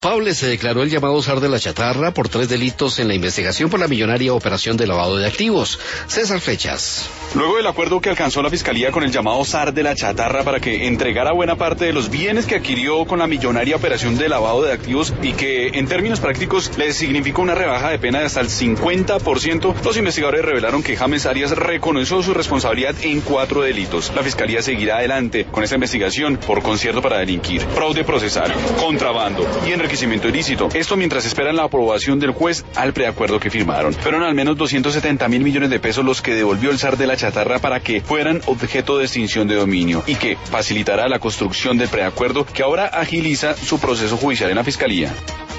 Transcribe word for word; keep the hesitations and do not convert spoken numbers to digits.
Culpable se declaró el llamado zar de la chatarra por tres delitos en la investigación por la millonaria operación de lavado de activos. César Flechas. Luego del acuerdo que alcanzó la Fiscalía con el llamado zar de la chatarra para que entregara buena parte de los bienes que adquirió con la millonaria operación de lavado de activos y que en términos prácticos le significó una rebaja de pena de hasta el cincuenta por ciento, los investigadores revelaron que James Arias reconoció su responsabilidad en cuatro delitos. La Fiscalía seguirá adelante con esta investigación por concierto para delinquir, fraude procesal, contrabando y enriquecimiento ilícito. Esto mientras esperan la aprobación del juez al preacuerdo que firmaron. Fueron al menos doscientos setenta mil millones de pesos los que devolvió el zar de la chatarra para que fueran objeto de extinción de dominio y que facilitará la construcción del preacuerdo que ahora agiliza su proceso judicial en la Fiscalía.